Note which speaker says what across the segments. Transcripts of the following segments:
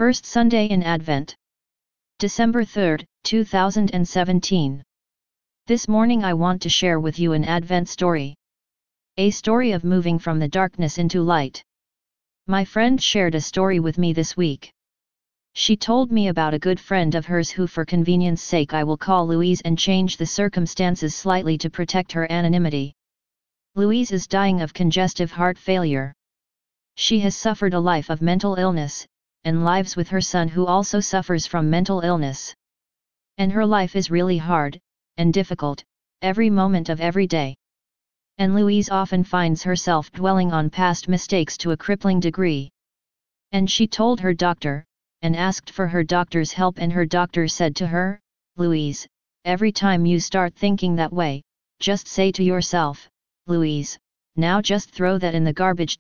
Speaker 1: First Sunday in Advent. December 3, 2017. This morning I want to share with you an Advent story. A story of moving from the darkness into light. My friend shared a story with me this week. She told me about a good friend of hers who, for convenience sake, I will call Louise and change the circumstances slightly to protect her anonymity. Louise is dying of congestive heart failure. She has suffered a life of mental illness, and lives with her son who also suffers from mental illness. And her life is really hard, and difficult, every moment of every day. And Louise often finds herself dwelling on past mistakes to a crippling degree. And she told her doctor, and asked for her doctor's help, and her doctor said to her, "Louise, every time you start thinking that way, just say to yourself, 'Louise, now just throw that in the garbage.'"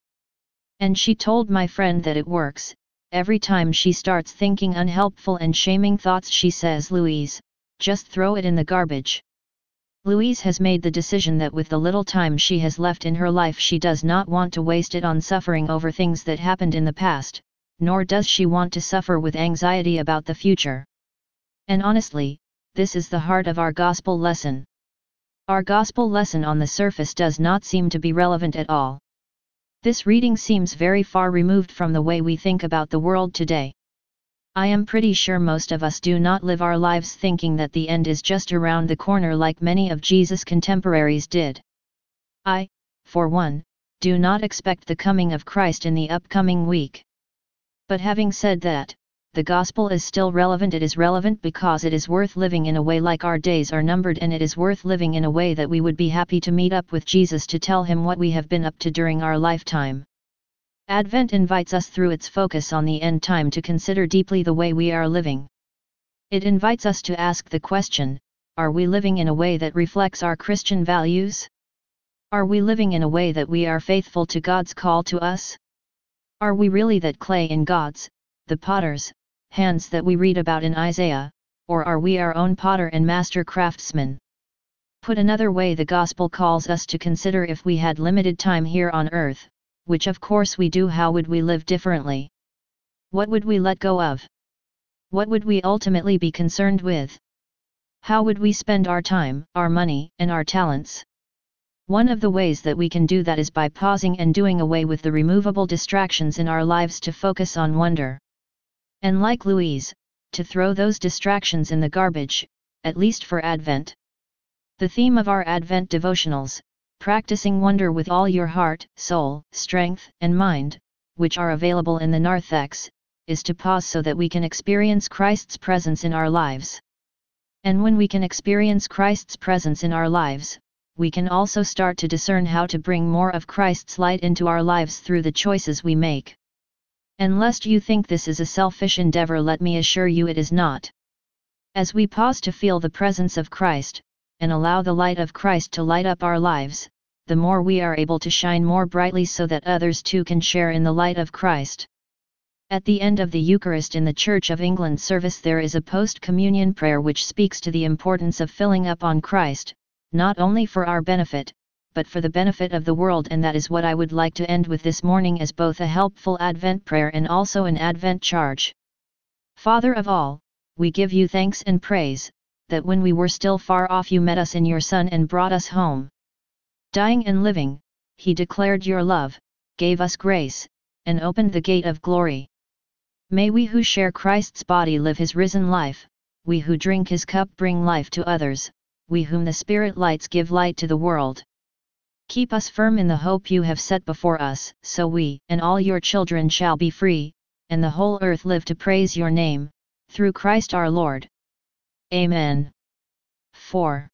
Speaker 1: And she told my friend that it works. Every time she starts thinking unhelpful and shaming thoughts, she says, "Louise, just throw it in the garbage." Louise has made the decision that with the little time she has left in her life, she does not want to waste it on suffering over things that happened in the past, nor does she want to suffer with anxiety about the future. And honestly, this is the heart of our gospel lesson. Our gospel lesson on the surface does not seem to be relevant at all. This reading seems very far removed from the way we think about the world today. I am pretty sure most of us do not live our lives thinking that the end is just around the corner like many of Jesus' contemporaries did. I, for one, do not expect the coming of Christ in the upcoming week. But having said that, the gospel is still relevant. It is relevant because it is worth living in a way like our days are numbered, and it is worth living in a way that we would be happy to meet up with Jesus to tell him what we have been up to during our lifetime. Advent invites us through its focus on the end time to consider deeply the way we are living. It invites us to ask the question, are we living in a way that reflects our Christian values? Are we living in a way that we are faithful to God's call to us? Are we really that clay in God's, the potter's, hands that we read about in Isaiah, or are we our own potter and master craftsman? Put another way, the gospel calls us to consider, if we had limited time here on earth, which of course we do, how would we live differently? What would we let go of? What would we ultimately be concerned with? How would we spend our time, our money, and our talents? One of the ways that we can do that is by pausing and doing away with the removable distractions in our lives to focus on wonder. And like Louise, to throw those distractions in the garbage, at least for Advent. The theme of our Advent devotionals, practicing wonder with all your heart, soul, strength, and mind, which are available in the narthex, is to pause so that we can experience Christ's presence in our lives. And when we can experience Christ's presence in our lives, we can also start to discern how to bring more of Christ's light into our lives through the choices we make. And lest you think this is a selfish endeavor, let me assure you it is not. As we pause to feel the presence of Christ, and allow the light of Christ to light up our lives, the more we are able to shine more brightly so that others too can share in the light of Christ. At the end of the Eucharist in the Church of England service, there is a post-communion prayer which speaks to the importance of filling up on Christ, not only for our benefit, but for the benefit of the world, and that is what I would like to end with this morning as both a helpful Advent prayer and also an Advent charge. Father of all, we give you thanks and praise, that when we were still far off you met us in your Son and brought us home. Dying and living, he declared your love, gave us grace, and opened the gate of glory. May we who share Christ's body live his risen life, we who drink his cup bring life to others, we whom the Spirit lights give light to the world. Keep us firm in the hope you have set before us, so we and all your children shall be free, and the whole earth live to praise your name, through Christ our Lord. Amen. 4.